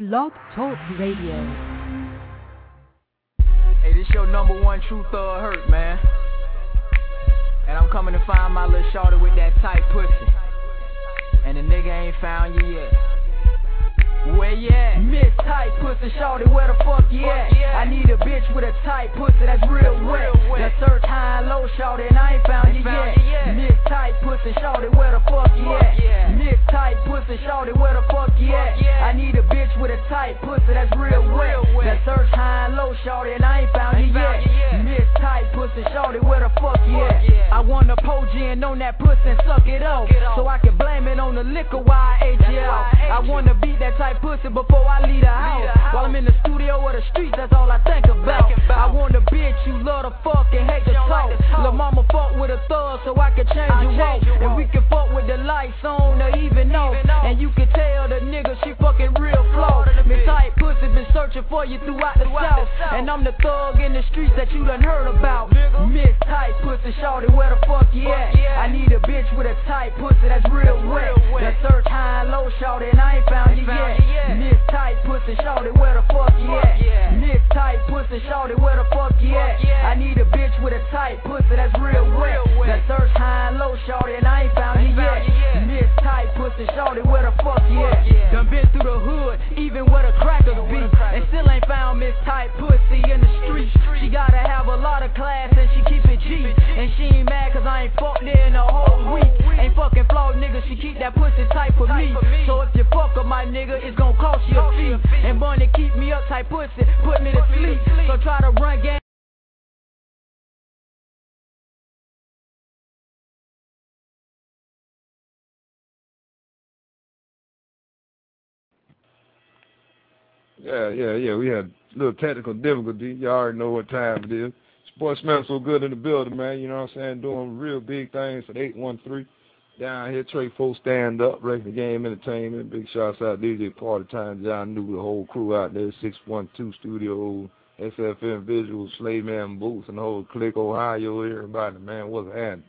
Blog Talk Radio. Hey, this your number one true thug hurt, man. And I'm coming to find my little shorty with that tight pussy. And the nigga ain't found you yet. Where you at? Miss tight pussy, shorty, where the fuck you at? I need a bitch with a tight pussy that's real wet. That search high and low, shorty, and I ain't found you yet. Miss tight pussy, shorty, where the fuck you at? Miss tight pussy, shorty, where the fuck you at? I need a bitch with a tight pussy that's real wet. That search high and low, shorty, and I ain't found you yet. Miss tight pussy, shorty, where the fuck you at? I wanna pour gin on that pussy and suck it off, so I can blame it on the liquor while I age you out. I wanna beat that tight pussy before I leave the house. While I'm in the studio or the streets, that's all I think about. I want a bitch you love to fuck and hate to talk. Lil' mama fuck with a thug so I can change your walk. And we can fuck with the lights on or even off. And you can tell the nigga she fucking real flow. Miss tight pussy been searching for you throughout the south. And I'm the thug in the streets that you done heard about. Miss tight pussy, shorty, where the fuck you at? I need a bitch with a tight pussy that's real wet. That search high and low, shorty, and I ain't found you yet. Miss tight pussy, shorty, where the fuck you at? Miss tight pussy, shorty, where the fuck you at? I need a bitch with a tight pussy that's real wet. That search high and low, shorty, and I ain't found you yet. Miss tight pussy, shorty, where the fuck you at? Done been through the hood, even where the crackers be, and still ain't found Miss tight pussy in the street. She gotta have a lot of class and she keep it G. And she ain't mad cause I ain't fucked there in a whole week. Ain't fucking flawed nigga, she keep that pussy tight for me. So if you fuck with my nigga, it's gon' cost you a fee. And money keep me up tight pussy, put me to sleep. So try to run game. Yeah. We had a little technical difficulty. You already know what time it is. Boy, smells so good in the building, man. You know what I'm saying? Doing real big things for the 813. Down here, Trey Folk Stand Up, Wrecking the Game Entertainment. Big shouts out DJ Party Time, John New, the whole crew out there, 612 Studio, SFM Visuals, Slave Man Boots, and the whole clique, Ohio, everybody, man, what's happening?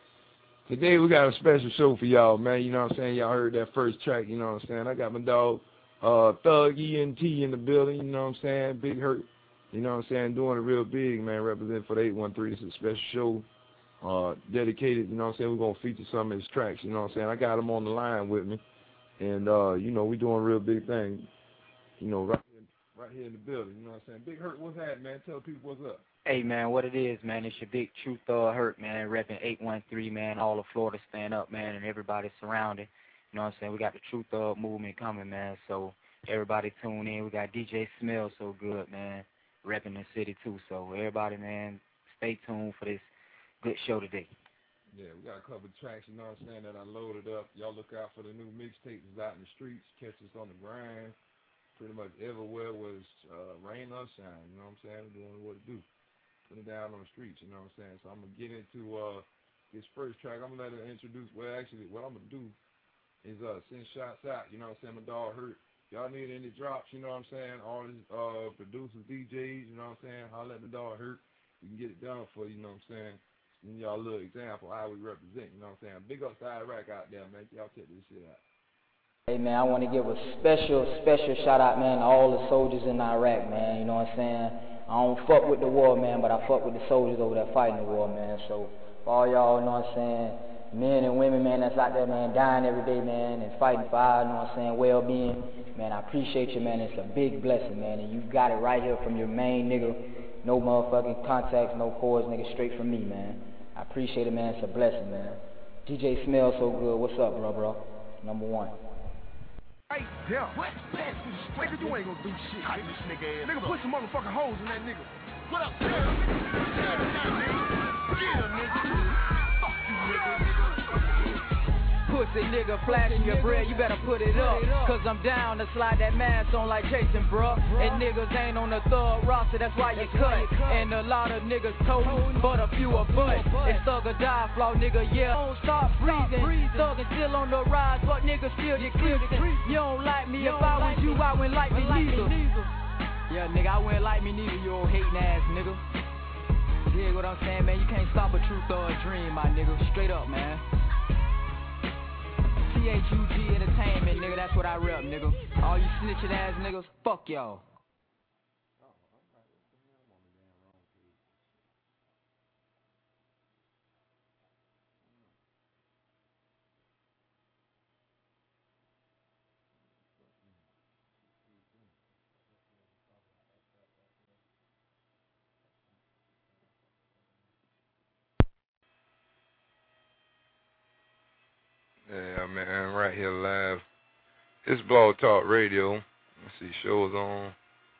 Today we got a special show for y'all, man. You know what I'm saying? Y'all heard that first track, you know what I'm saying? I got my dog, Thug ENT in the building, you know what I'm saying? Big Hurt, you know what I'm saying? Doing it real big, man, representing for the 813. This is a special show. Dedicated, you know what I'm saying, we're going to feature some of his tracks, you know what I'm saying, I got him on the line with me, and, you know, we doing real big things, you know, right here in the building, you know what I'm saying. Big Hurt, what's happening, man? Tell people what's up. Hey, man, what it is, man, it's your big true thug Hurt, man, repping 813, man, all of Florida stand up, man, and everybody surrounding, you know what I'm saying, we got the true thug movement coming, man, so everybody tune in. We got DJ Smell so good, man, repping the city, too, so everybody, man, stay tuned for this good show today. Yeah, we got a couple of tracks, you know what I'm saying, that I loaded up. Y'all look out for the new mixtape that's out in the streets. Catch us on the grind. Pretty much everywhere was rain or shine, you know what I'm saying? We're doing what it do. Put it down on the streets, you know what I'm saying? So I'm going to get into this first track. I'm going to let her introduce, well, actually, what I'm going to do is send shots out, you know what I'm saying? My dog Hurt. Y'all need any drops, you know what I'm saying? All these producers, DJs, you know what I'm saying? Holler at the dog Hurt. We can get it done for you, you know what I'm saying? And y'all a little example how we represent, you know what I'm saying? Big up to Iraq out there, man. Y'all check this shit out. Hey, man, I want to give a special shout out, man, to all the soldiers in Iraq, man. You know what I'm saying? I don't fuck with the war, man, but I fuck with the soldiers over there fighting the war, man. So for all y'all, you know what I'm saying, men and women, man, that's out there, man, dying every day, man, and fighting for our, you know what I'm saying, well-being, man, I appreciate you, man. It's a big blessing, man, and you got it right here from your main nigga. No motherfucking contacts, no cords, nigga, straight from me, man. I appreciate it, man. It's a blessing, man. DJ Smell so good. What's up, bro? Number one. Hey, yeah. What? Nigga, you ain't gonna do shit. Hype this nigga ass. Nigga, put some motherfucking hoes in that nigga. What up, nigga? Get him, nigga. Fuck you, nigga. Pussy nigga flashing your bread, you better put it up. Cause I'm down to slide that mask on like Jason, bruh. And niggas ain't on the thug roster, that's why you cut. And a lot of niggas toting, but a few are butt. It's thug or die, flaw nigga, yeah. Don't stop breathing. Thug and still on the rise, but niggas still get creasing. You don't like me, if I was you, I wouldn't like me neither. Yeah, nigga, I wouldn't like me neither, you old hating ass nigga. You hear what I'm saying, man? You can't stop a true thug dream, my nigga. Straight up, man. THUG Entertainment, nigga, that's what I rep, nigga. All you snitching ass niggas, fuck y'all. Yeah, man, right here live. It's Blog Talk Radio. Let's see, shows on.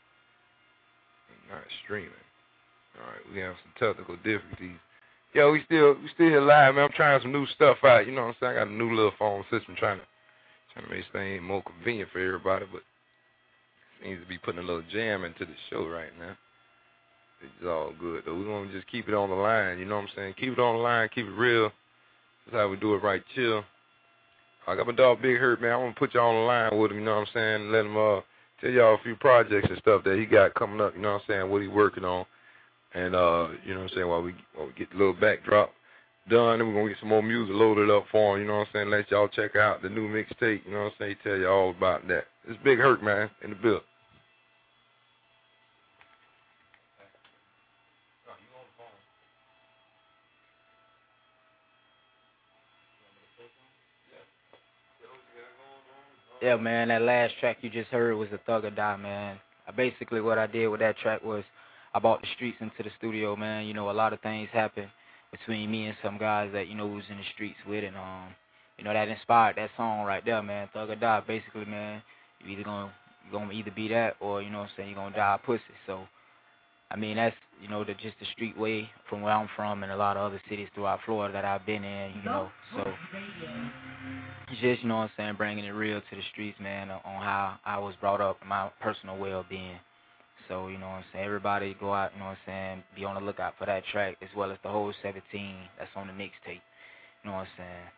Not streaming. All right, we have some technical difficulties. Yo, we still here live, man. I'm trying some new stuff out. You know what I'm saying? I got a new little phone system trying to make things more convenient for everybody, but seems to be putting a little jam into the show right now. It's all good though. We're gonna just keep it on the line. You know what I'm saying? Keep it on the line. Keep it real. That's how we do it, right? Chill. I got my dog Big Hurt, man. I want to put y'all on the line with him, you know what I'm saying? Let him tell y'all a few projects and stuff that he got coming up, you know what I'm saying, what he working on. And, you know what I'm saying, while we get the little backdrop done, and we're going to get some more music loaded up for him, you know what I'm saying, let y'all check out the new mixtape, you know what I'm saying, tell you all about that. It's Big Hurt, man, in the build. Yeah, man, that last track you just heard was the Thug or Die, man. Basically what I did with that track was I brought the streets into the studio, man. You know, a lot of things happened between me and some guys that, you know, was in the streets with, and, you know, that inspired that song right there, man, Thug or Die. Basically, man, you're gonna either be that or, you know what I'm saying, you're gonna die a pussy. So, I mean, that's, you know, just the street way from where I'm from and a lot of other cities throughout Florida that I've been in, you know, so just, you know what I'm saying, bringing it real to the streets, man, on how I was brought up and my personal well-being. So, you know what I'm saying, everybody go out, you know what I'm saying, be on the lookout for that track as well as the whole 17 that's on the mixtape, you know what I'm saying.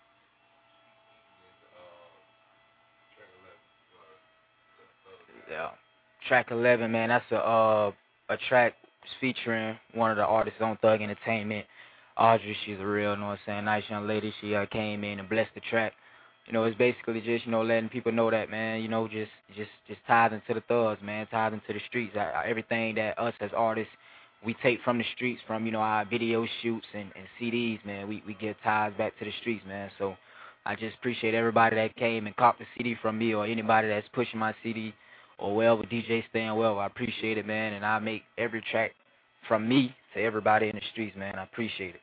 Yeah, track 11, man, that's a track featuring one of the artists on Thug Entertainment, Audrey. She's a real, you know what I'm saying, nice young lady. She came in and blessed the track. You know, it's basically just, you know, letting people know that, man, you know, just ties into the thugs, man, ties into the streets. Everything that us as artists, we take from the streets, from, you know, our video shoots and CDs, man, we give ties back to the streets, man. So I just appreciate everybody that came and copped the CD from me, or anybody that's pushing my CD, or wherever DJ staying well. I appreciate it, man, and I make every track from me to everybody in the streets, man. I appreciate it.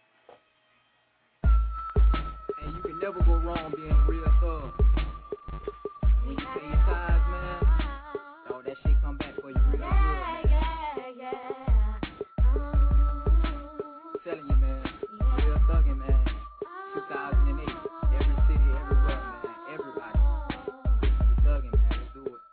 And you can never go wrong being a real thug. When you pay your ties, man, all that shit come back for you real good, man. Telling you, man, real thugging, man. 2008, every city, everywhere, man, everybody. We thugging, man, let's do it.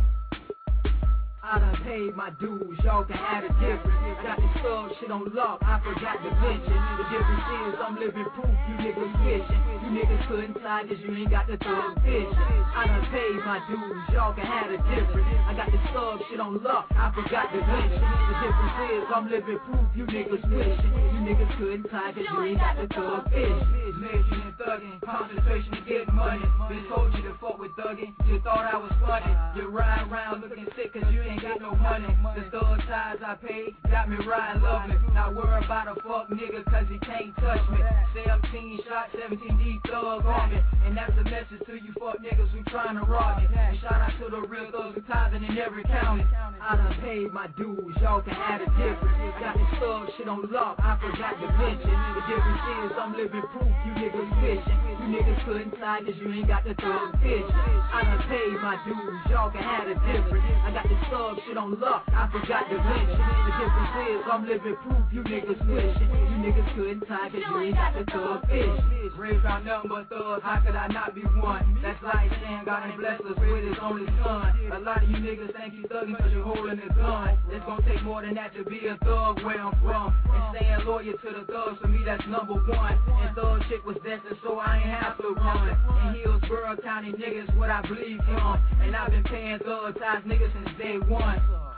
I done paid my dues, y'all can add a difference. I got this thug shit on lock, I forgot to mention. The difference is I'm living proof, you niggas fishing. You niggas couldn't slide cause you ain't got the thug fishing. I done paid my dues, y'all can add a difference. I got this thug shit on lock, I forgot to mention. The difference is I'm living proof, you niggas fishing. You niggas couldn't slide cause you ain't got the thug fishing. Legend and thugging, concentration to get money. Been told you to fuck with thugging, you thought I was funny. You ride around looking sick cause you ain't got no money. The thug ties I paid got me riding lovely. Not worry about a fuck nigga cause he can't touch me. 17 shots, 17 deep thug on me. And that's the message to you fuck niggas who trying to rob me. And shout out to the real thugs who tithing in every county. I done paid my dues, y'all can add a difference. Got this thug shit on lock, I forgot to mention. The difference is I'm living proof, you niggas fishing. You niggas couldn't slide cause you ain't got the thug fishing. I done paid my dues, y'all can add a difference. I got this thug shit on lock, I forgot to mention. The difference is I'm living proof, you niggas fishing. You niggas couldn't tie cause you ain't got the thug fishing. Raised around nothing but thugs, how could I not be one? That's like saying God ain't blessed us with his only son. A lot of you niggas think you thugging cause you're holding a gun. It's gonna take more than that to be a thug where I'm from. And staying loyal to the thugs, for me that's number one. And thug shit was destined so I ain't have to run. In Hillsborough County niggas what I bleed from. And I've been paying thug ties niggas since day one.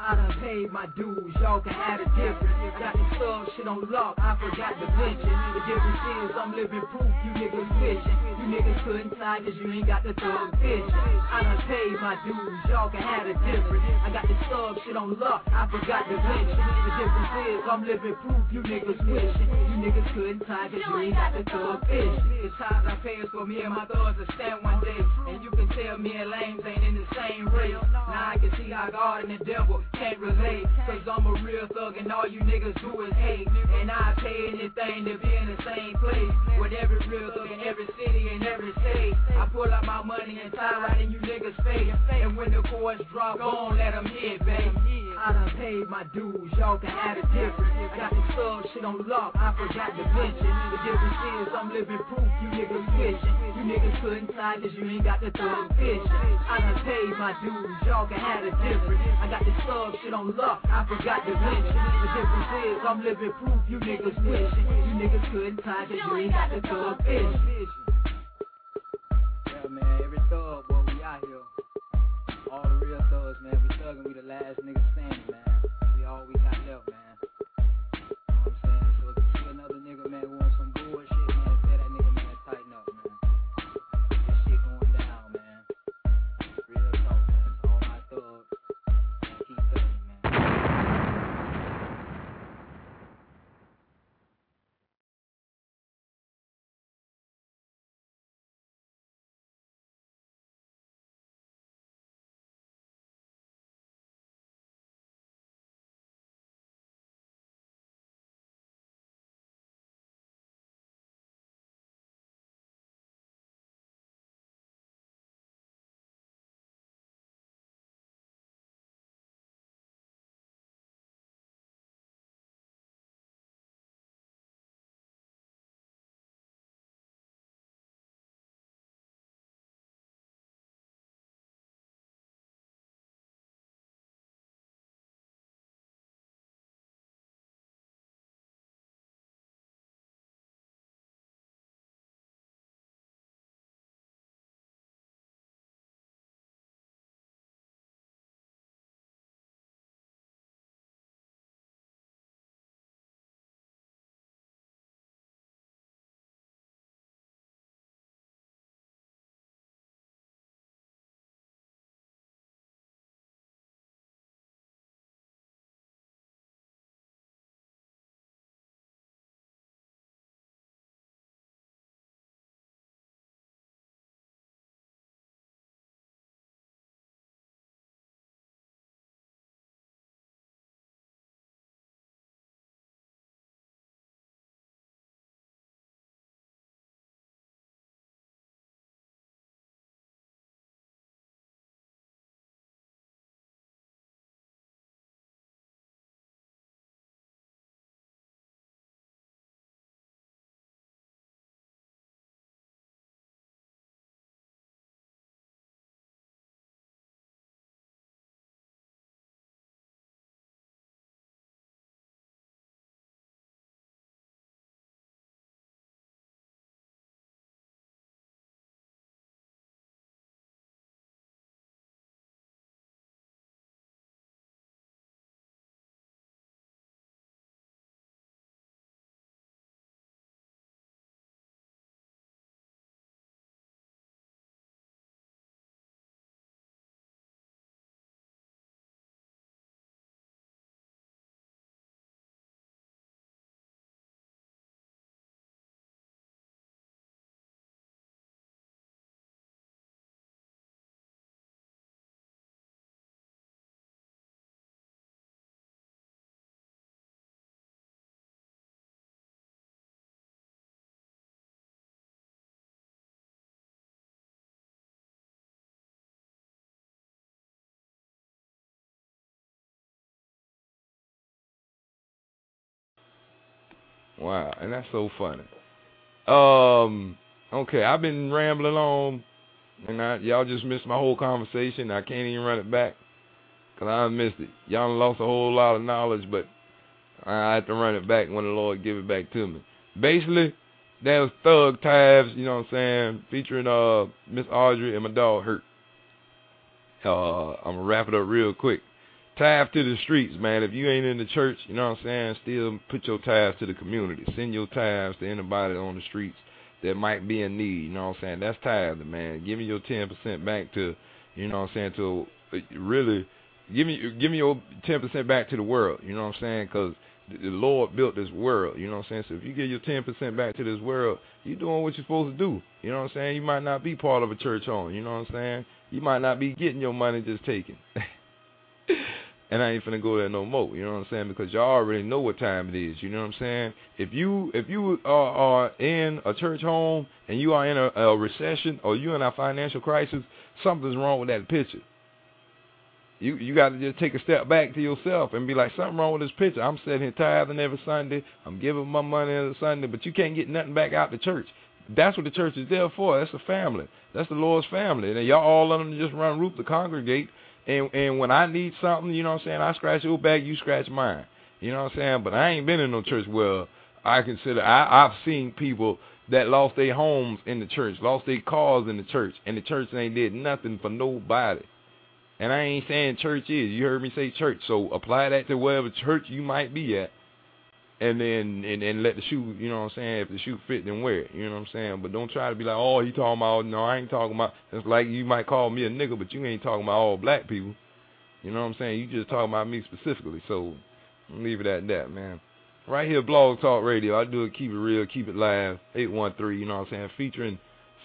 I done paid my dues, y'all can have it different. Got the sub shit on lock, I forgot to mention. The difference is I'm living proof, you niggas wishing. You niggas couldn't sign cause you ain't got the thug vision. I done paid my dues, y'all can have it different. I got the sub shit on lock, I forgot to mention. The difference is I'm living proof, you niggas wishing. You niggas couldn't sign cause you ain't got the thug vision. It's times I pay for me and my thugs to stand one day. And you can tell me and lames ain't in the same race. Now I can see how God and the devil can't relate. Cause I'm a real thug and all you niggas do is hate. And I pay anything to be in the same place. With every real thug in every city and every state. I pull out my money and tie right in you niggas' face. And when the chords drop, gon' let them hit, babe. I done paid my dues, y'all can have it different. Got the sub shit on lock, I forgot to mention. The difference is I'm living proof, you niggas wishing. You niggas couldn't sign cause you ain't got the thug vision. I done paid my dues, y'all can have it different. I got the sub shit on lock, I forgot to mention. The difference is I'm living proof, you niggas wishing. You niggas couldn't sign cause you ain't got the thug vision. Yeah man, every thug, boy, we out here. All the real thugs, man, we thuggin', we the last niggas standing, man. We all we got left, man. You know what I'm saying? So if you see another nigga, man, who wants some bullshit, man, tell that nigga, man, tighten up, man. This shit going down, man. Real talk, man. So all my thugs, man, keep thuggin', man. Wow, and that's so funny. Okay, I've been rambling on, and y'all just missed my whole conversation. I can't even run it back, because I missed it. Y'all lost a whole lot of knowledge, but I have to run it back when the Lord give it back to me. Basically, that was Thug Tabs, you know what I'm saying, featuring Miss Audrey and my dog Hurt. I'm going to wrap it up real quick. Tithe to the streets, man. If you ain't in the church, you know what I'm saying, still put your tithes to the community. Send your tithes to anybody on the streets that might be in need, you know what I'm saying. That's tithing, man. Give me your 10% back to, you know what I'm saying, to really, give me your 10% back to the world, you know what I'm saying, because the Lord built this world, you know what I'm saying. So if you give your 10% back to this world, you're doing what you're supposed to do, you know what I'm saying. You might not be part of a church home, you know what I'm saying. You might not be getting your money just taken. And I ain't finna go there no more, you know what I'm saying, because y'all already know what time it is, you know what I'm saying. If you are in a church home and you are in a recession or you in a financial crisis, something's wrong with that picture. You got to just take a step back to yourself and be like, something wrong with this picture. I'm sitting here tithing every Sunday. I'm giving my money every Sunday, but you can't get nothing back out the church. That's what the church is there for. That's a family. That's the Lord's family. And y'all all of them just run root to congregate. And when I need something, you know what I'm saying, I scratch your back, you scratch mine. You know what I'm saying? But I ain't been in no church where I've seen people that lost their homes in the church, lost their cars in the church, and the church ain't did nothing for nobody. And I ain't saying church is. You heard me say church. So apply that to whatever church you might be at. And then and let the shoe, you know what I'm saying, if the shoe fit, then wear it, you know what I'm saying. But don't try to be like, oh, he talking about, no, I ain't talking about, it's like you might call me a nigga, but you ain't talking about all black people. You know what I'm saying? You just talking about me specifically. So I'm leave it at that, man. Right here, Blog Talk Radio. I do it, keep it real, keep it live, 813, you know what I'm saying, featuring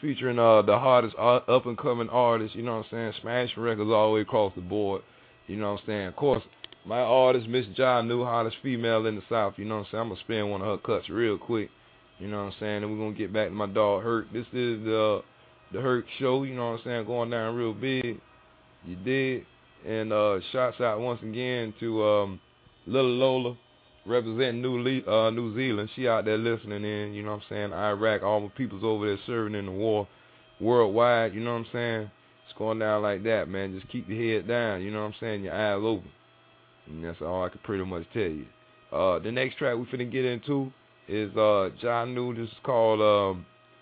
the hardest up-and-coming artists, you know what I'm saying, smashing records all the way across the board, you know what I'm saying. Of course, my artist, Miss Ja New, hottest female in the South, you know what I'm saying. I'm going to spin one of her cuts real quick, you know what I'm saying, and we're going to get back to my dog, Herc. This is the Herc Show, you know what I'm saying, going down real big, you dig, and shouts out once again to Little Lola, representing New Zealand. She out there listening in, you know what I'm saying, Iraq, all the peoples over there serving in the war worldwide, you know what I'm saying. It's going down like that, man. Just keep your head down, you know what I'm saying, your eyes open. And that's all I can pretty much tell you. The next track we finna get into is Ja New. This is called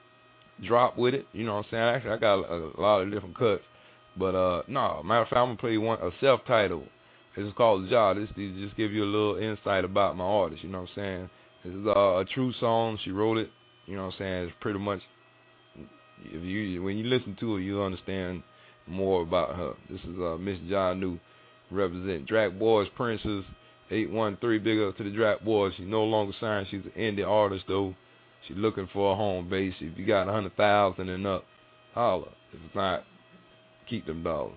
Drop With It. You know what I'm saying? Actually, I got a lot of different cuts. But, no, matter of fact, I'm going to play a self-titled. This is called Ja. This just give you a little insight about my artist. You know what I'm saying? This is a true song. She wrote it. You know what I'm saying? It's pretty much, when you listen to it, you'll understand more about her. This is Miss Ja New. Represent Drac Boys Princess 813. Big up to the Drac Boys. She's no longer signed. She's an indie artist though. She's looking for a home base. If you got 100,000 and up, holla. If it's not, keep them dollars.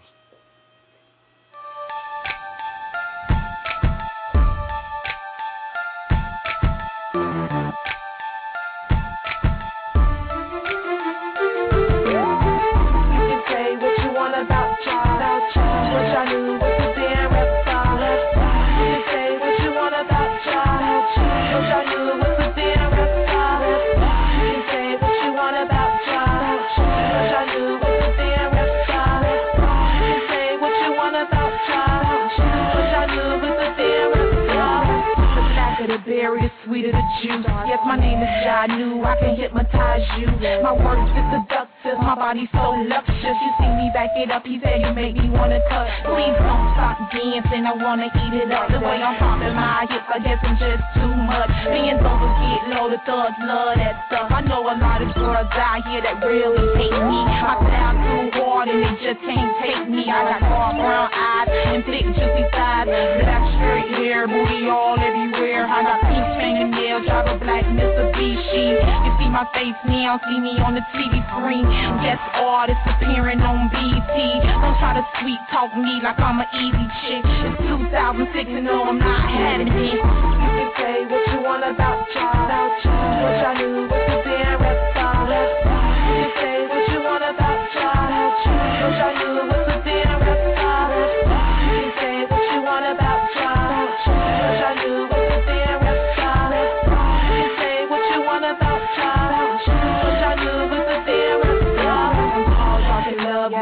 Sweeter the juice. Yes, my name is Ja New. I can hypnotize you. My words is seductive. My body's so luscious. You see me back it up. He said you make me wanna touch. Please don't stop dancing. I wanna eat it up. The way I'm popping my hips, I guess I'm just too much. Bands over get low. The thugs love that stuff. I know a lot of girls out here that really hate me. My style too hard and they just can't take me. I got dark brown eyes and thick juicy thighs. Black straight hair, booty all everywhere. I got pink fingernails, drive a black Mitsubishi. You see my face now, see me on the TV screen. Guest artist appearing on BET. Don't try to sweet talk me like I'm an easy chick. It's 2006 and no, I'm not having it. You can say what you want about Ja, what y'all knew was the damn rap star. You can say what you want about Ja, what y'all knew was the damn rap star. You can say what you want about Ja, what y'all knew was the damn rap star. You can say what you want about Ja, what y'all knew was the damn rap star. All y'all can love me, but my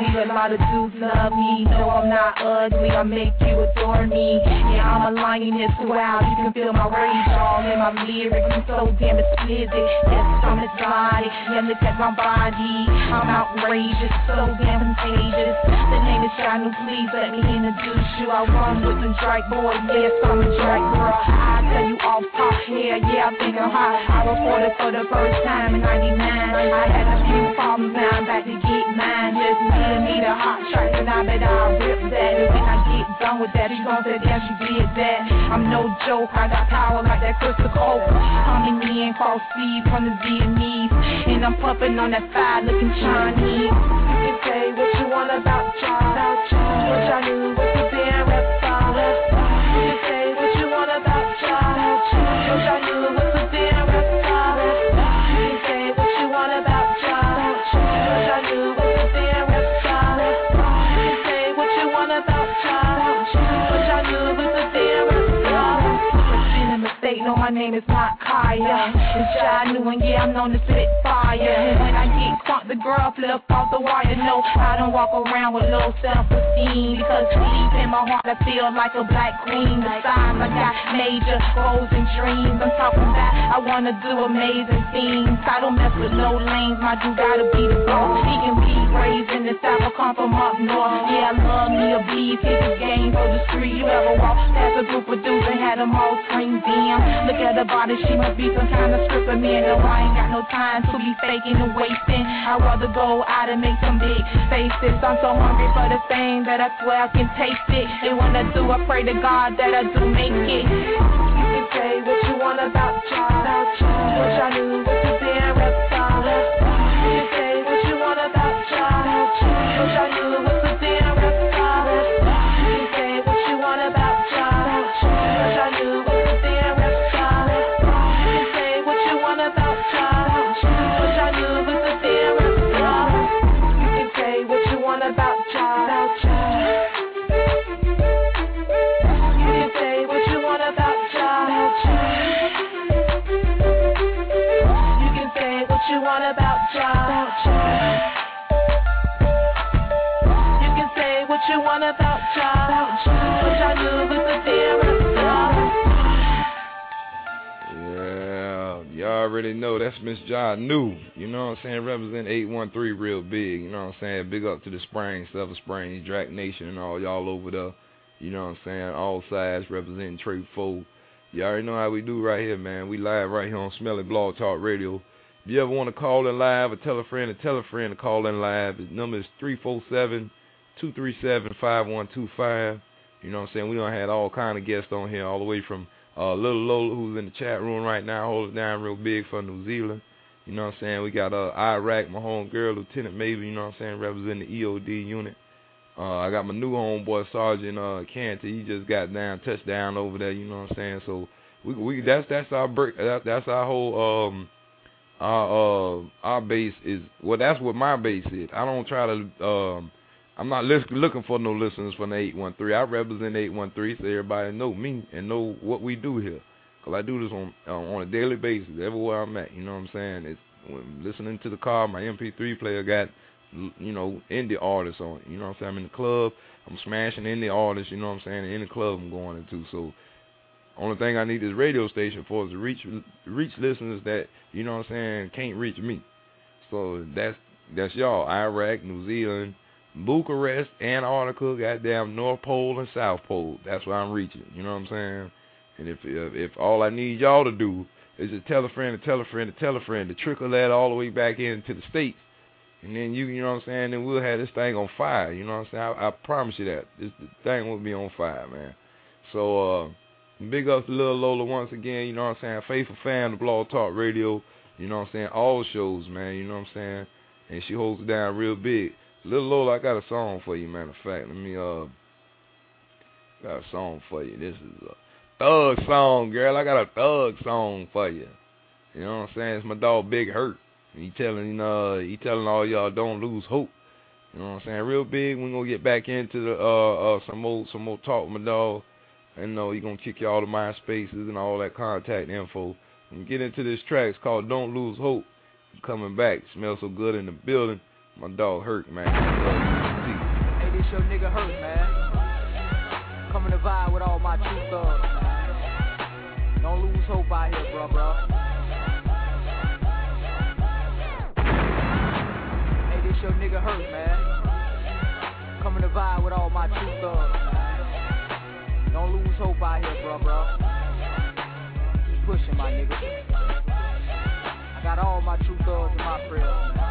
all the dudes love me. No, I'm not ugly, I make you adore me. Yeah, I'm a lioness, wow, you can feel my rage all in my lyrics. I'm so damn explicit, yes, I'm exotic. Yeah, look at my body, I'm outrageous, so damn contagious. The name is Shanu, please let me introduce you. I run with the Drake boys, yes, I'm a Drake girl. I tell you off top, yeah, I think I'm hot. I reported for the first time in 99. I had a few problems, now I'm back to get mine. Just need a hot track, and I bet I'll rip that. And when I get done with that, you gon' say, damn, she did that. I'm no joke, I got power like that Crystal Coke. Coming in, cross seeds from the Vietnamese. And I'm puffing on that fire looking Chinese. You can say what you want about y'all. What y'all knew was the damn reptile. You can say what you want about y'all. What y'all knew was the damn reptile. You can say what you want about y'all. What y'all knew was the damn reptile. You can say what you want about y'all. What y'all knew was the damn reptile. It's been a mistake, no, my name is not Kaya. It's Shanu, and yeah, I'm known to spit fire. And when I get crunk, the girl flip off the wire. No, I don't walk around with low self-esteem, because deep in my heart I feel like a black queen. Besides, I got major goals and dreams. I'm talking about I wanna do amazing things. I don't mess with no lanes, my dude gotta be the boss. He can be raised in the South, I come from up north. Yeah, I love me a beef, hit the game for the street. You ever walk past a group of dudes and had them all scream, damn, look at her body, she must be some kind of stripper. Man, no, I ain't got no time to be faking and wasting. I'd rather go out and make some big faces. I'm so hungry for the fame that I swear I can taste it. And when I do, I pray to God that I do make it. You can say what you want about y'all. What y'all knew was the damn reptile. You can say what you want about y'all. What y'all knew was the damn reptile. You can say what you want about y'all. What y'all knew was the damn reptile. You can say what you want about y'all. What y'all knew was the damn reptile. You can say what you want about y'all. You can say what you want about y'all. You can say what you want about y'all. You can say what you want about y'all. What y'all knew was the damn reptile. Yeah, y'all already know that's Miss Janu. You know what I'm saying? Represent 813 real big. You know what I'm saying? Big up to the Springs, Silver Springs, Drac Nation, and all y'all over there. You know what I'm saying? All sides representing Trey 4. You already know how we do right here, man. We live right here on Smelly Blog Talk Radio. If you ever want to call in live or tell a friend to call in live, the number is 347-237-5125. You know what I'm saying? We done had all kind of guests on here, all the way from Little Lola, who's in the chat room right now, holding down real big for New Zealand. You know what I'm saying? We got Iraq, my home girl, Lieutenant Maybe, you know what I'm saying, representing the EOD unit. I got my new homeboy, Sergeant Canty. He just got touchdown over there, you know what I'm saying? So we that's our break. That's our whole our base is, well, that's what my base is. I don't try to I'm not looking for no listeners from the 813. I represent 813, so everybody know me and know what we do here. Cause I do this on a daily basis, everywhere I'm at. You know what I'm saying? It's when listening to the car. My MP3 player got, you know, indie artists on it. You know what I'm saying? I'm in the club, I'm smashing indie artists. You know what I'm saying? In the club I'm going into. So only thing I need this radio station for is to reach listeners that, you know what I'm saying, can't reach me. So that's y'all. Iraq, New Zealand, Bucharest, Antarctica, goddamn North Pole and South Pole. That's where I'm reaching. You know what I'm saying? And if all I need y'all to do is to tell a friend to tell a friend to tell a friend to trickle that all the way back into the States, and then you know what I'm saying, then we'll have this thing on fire. You know what I'm saying? I promise you that. The thing will be on fire, man. So big up to Lil Lola once again, you know what I'm saying? Faithful fan of Blog Talk Radio, you know what I'm saying? All shows, man, you know what I'm saying? And she holds it down real big. Lil Lola, I got a song for you, matter of fact. Let me got a song for you. This is a thug song, girl. I got a thug song for you. You know what I'm saying? It's my dog Big Hurt. He telling all y'all don't lose hope. You know what I'm saying? Real big. We're gonna get back into the some more talk with my dog. And he gonna kick you all the MySpaces and all that contact info. And get into this track. It's called Don't Lose Hope. I'm coming back. Smells so good in the building. My dog Hurt, man. this your nigga Hurt, man. Coming to vibe with all my true thugs, man. Don't lose hope out here, bro. Hey, this your nigga Hurt, man. Coming to vibe with all my true thugs, man. Don't lose hope out here, bro. Keep pushing, my nigga. I got all my true thugs in my crib, man.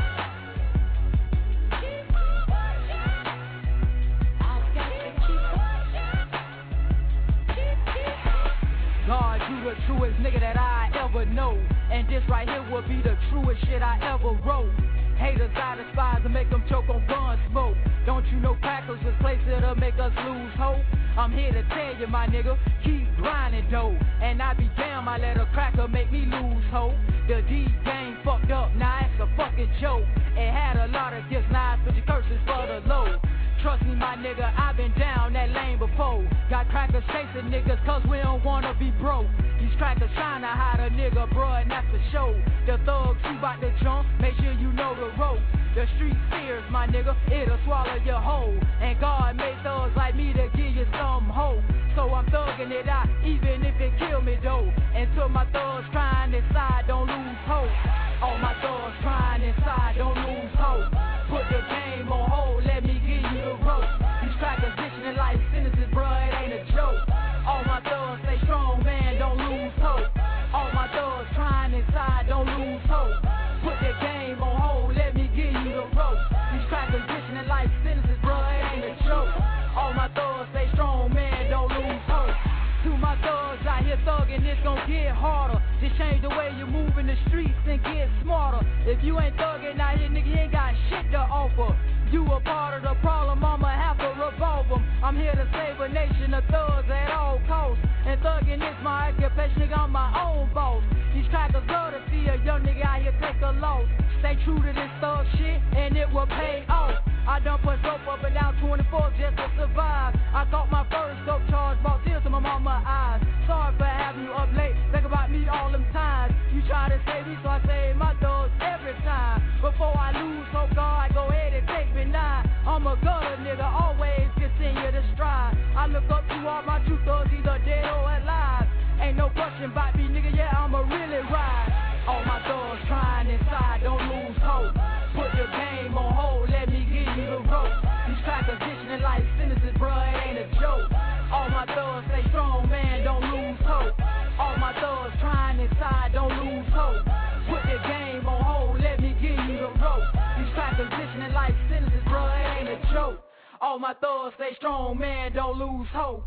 God, you the truest nigga that I ever know. And this right here will be the truest shit I ever wrote. Haters I despise and make them choke on gun smoke. Don't you know crackers just places to make us lose hope? I'm here to tell you, my nigga, keep grinding though. And I be damn, I let a cracker make me lose hope. The D game fucked up, now it's a fucking joke. It had a lot of gifts, now I put your curses for the low. Trust me, my nigga, I've been down that lane before. Got crackers chasing niggas cause we don't wanna be broke. These crackers trying to hide a nigga, bruh, and that's for sure. The thugs, you bout to jump, make sure you know the rope. The street fears, my nigga, it'll swallow your whole. And God made thugs like me to give you some hope. So I'm thugging it out, even if it kill me though. Until my thugs trying inside, don't lose hope. All my thugs trying inside, don't lose hope. Put the game on hold, let me give you the rope. These crackers dishing in life sentences, bruh, it ain't a joke. All my thugs stay strong, man, don't lose hope. All my thugs trying inside, don't lose hope. Put the game on hold, let me give you the rope. These crackers dishing in life sentences, bruh, it ain't a joke. All my thugs stay strong, man, don't lose hope. To my thugs out here thugging, it's gon' get harder. Just change the way you move in the streets and get smarter. If you ain't thugging out here, nigga, you ain't got shit to offer. You a part of the problem, I'ma have to revolve them. I'm here to save a nation of thugs at all costs. And thugging is my occupation, nigga, I'm my own boss. These crackers love to see a young nigga out here take a loss. Stay true to this thug shit, and it will pay off. I done put rope up and down 24 just to survive. I caught my first dope charge, brought tears to my mama's eyes. Sorry for having you up late, think about me all them times. You try to save me, so I save my thugs every time. Before I lose hope, God, go ahead and take me now. I'm a gutter nigga, always continue to strive. I look up to all my true thugs, either dead or alive. Ain't no question about me, nigga, yeah, I'ma really ride. All my thugs trying inside, don't lose hope. Put your game on hold, let me give you the rope. These crackers dishing in life sentences, bruh, it ain't a joke. All my thugs stay strong, man, don't lose hope. All my thugs trying inside, don't lose hope. Put the game on hold, let me give you the rope. These crackers dishing in life sentences, bruh, it ain't a joke. All my thugs stay strong, man, don't lose hope.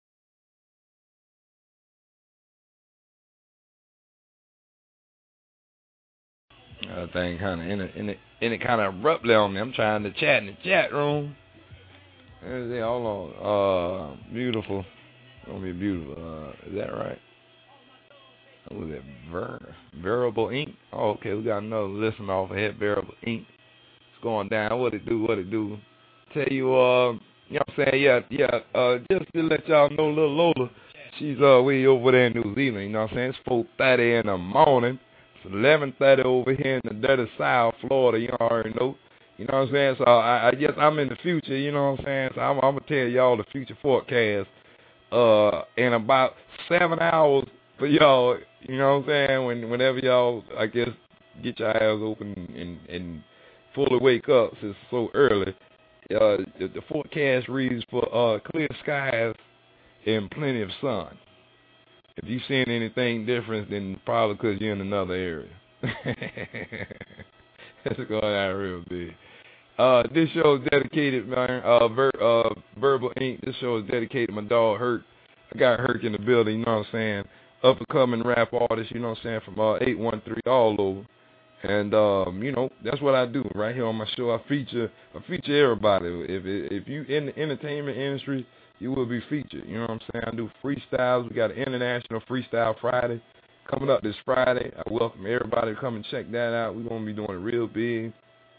Thing kind of in it kind of abruptly on me. I'm trying to chat in the chat room. Hold on. Beautiful. Gonna be beautiful. Is that right? What was it? Variable Ink. Oh, okay. We got another listen off of Head Variable Ink. It's going down. What it do? Tell you, you know what I'm saying? Yeah. Just to let y'all know, little Lola, she's way over there in New Zealand. You know what I'm saying? It's 4:30 in the morning. 11:30 over here in the dirty South Florida, you already know. You know what I'm saying? So I guess I'm in the future, you know what I'm saying? So I'm going to tell y'all the future forecast in about 7 hours for y'all, you know what I'm saying? Whenever y'all, I guess, get your eyes open and fully wake up since it's so early. The forecast reads for clear skies and plenty of sun. If you've seen anything different, then probably because you're in another area. That's going out real big. This show is dedicated, man, Verbal Ink. This show is dedicated to my dog, Herc. I got Herc in the building, you know what I'm saying? Up-and-coming rap artist, you know what I'm saying, from 813 all over. And, you know, that's what I do right here on my show. I feature everybody. If you in the entertainment industry, you will be featured. You know what I'm saying? I do freestyles. We got an International Freestyle Friday coming up this Friday. I welcome everybody to come and check that out. We're going to be doing it real big.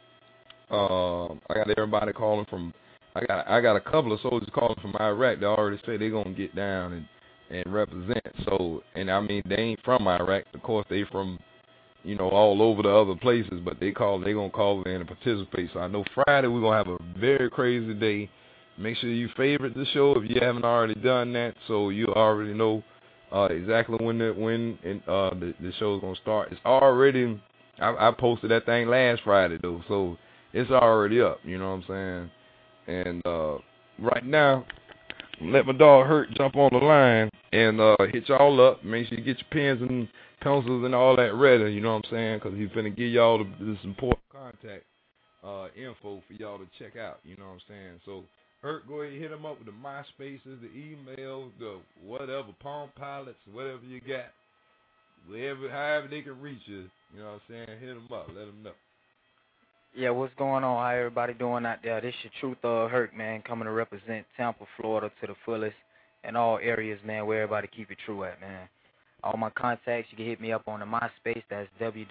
I got everybody calling from, I got a couple of soldiers calling from Iraq. They already say they're going to get down and represent. So, and I mean, they ain't from Iraq. Of course, they from, all over the other places, but they gonna call in and participate. So I know Friday we're gonna have a very crazy day. Make sure you favorite the show if you haven't already done that, so you already know exactly when the show's gonna start. It's already I posted that thing last Friday though, so it's already up. You know what I'm saying? And right now, let my dog Hurt jump on the line and hit y'all up. Make sure you get your pens and pencils and all that ready. You know what I'm saying? Because he's finna give y'all this important contact info for y'all to check out. You know what I'm saying? So Hurt, go ahead and hit him up with the MySpaces, the email, the whatever, Palm Pilots, whatever you got. However they can reach you. You know what I'm saying? Hit them up. Let them know. Yeah, what's going on? How everybody doing out there? This your True Thug Hurt, man, coming to represent Tampa, Florida to the fullest in all areas, man, where everybody keep it true at, man. All my contacts, you can hit me up on the MySpace. That's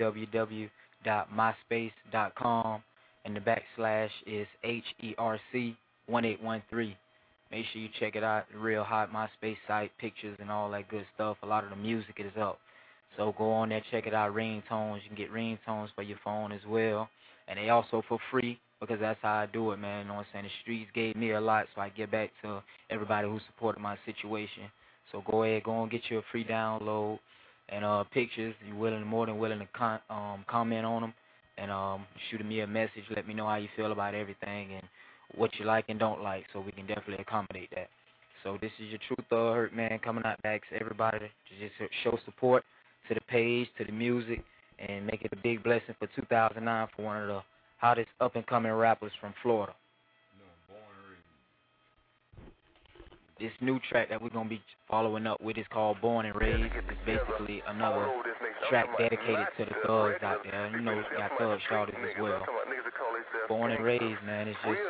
www.myspace.com, and the backslash is HERC1813. Make sure you check it out. Real hot MySpace site, pictures and all that good stuff. A lot of the music is up. So go on there, check it out. Ringtones. You can get ringtones for your phone as well. And they also for free, because that's how I do it, man. You know what I'm saying? The streets gave me a lot, so I get back to everybody who supported my situation. So go ahead, go and get you a free download. And pictures, you're more than willing to comment on them. And shoot me a message, let me know how you feel about everything and what you like and don't like, so we can definitely accommodate that. So this is your True Thug Hurt, man, coming out back to everybody to just show support to the page, to the music, and make it a big blessing for 2009 for one of the hottest up-and-coming rappers from Florida. This new track that we're going to be following up with is called Born and Raised. It's basically another track dedicated to the thugs out there. You know, got thug shorties as well. Born and Raised, man, it's just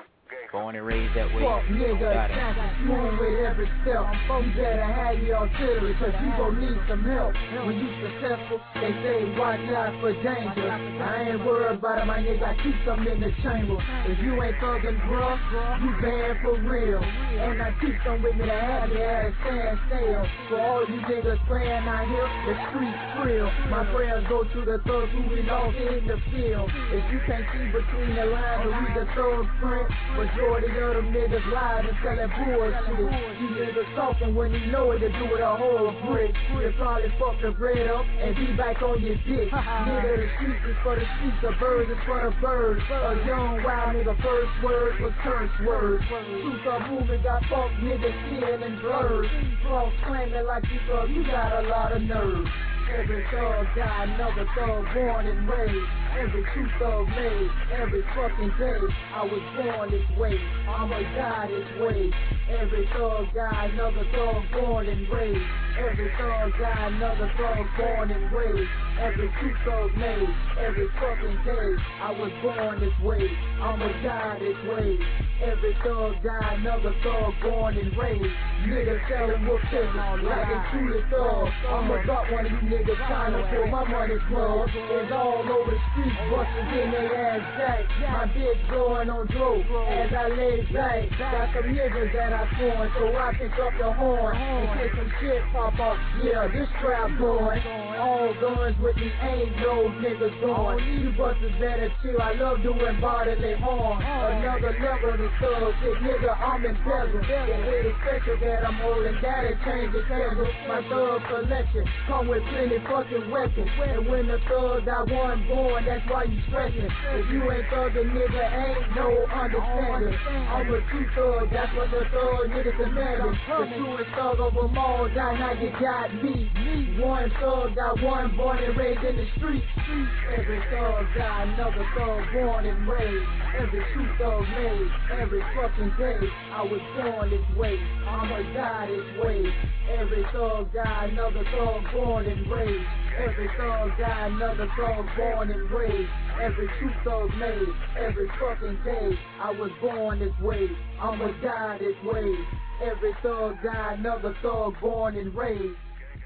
born and raised that way. Fuck nigga, smooth with every step. You better have your artillery, cause you gon' need some help. When you successful, they say watch out for danger. I ain't worried about it, my nigga, I keep something in the chamber. If you ain't thuggin' bruh, you bad for real. And I keep some with me to have your ass stand still. For all you niggas playing out here, the streets real. My prayers go to the thugs who been off in the field. If you can't see between the lines, or read the thug print, majority of them niggas lied and selling bullshit. You niggas talking when you know it to do with a whole brick. You probably fuck the bread up and be back on your dick. Nigga, the streets is for the streets, the birds is for the birds. A young wild nigga first word was curse words. Truth of movement got fuck niggas killing and blurs. Folks claiming like you got a lot of nerve. Every thug died, another thug born and raised. Every true thug made, every fucking day. I was born this way, I'ma die this way. Every thug died, another thug born and raised. Every thug died, another thug born and raised. Every true thug made, every fucking day. I was born this way, I'ma die this way. Every thug died, another thug born and raised. Niggas selling wolf tickets, like they truly thug. I'ma drop one of you niggas trying to pull my money club. It's all over the street, bustin' in their ass jack. My bitch blowing on dope as I lay back. Got some niggas that I form, so I pick up the horn in case some shit pop up. Yeah, this trap going. All guns with me, ain't no niggas going. You busters better chill, I love doing bodily harm. Another level of the thug shit, nigga, I'm embezzled. The hit is special that I'm holding, that'll change the schedule. My thug collection come with plenty fucking weapons. And when the thug got one born, that's why you stressing. If you ain't thuggin', nigga, ain't no understanding. I'm a true thug, that's what the thug niggas demanding. The truest thug of them all, die now you got me. One thug got one born and raised in the streets. Every thug got another thug born and raised. Every true thug made, every fucking day. I was born this way, I'ma die this way. Every thug got another thug born and raised. Every thug got another thug born and raised. Every true thug made, every fucking day. I was born this way, I'ma die this way. Every thug got another thug born and raised.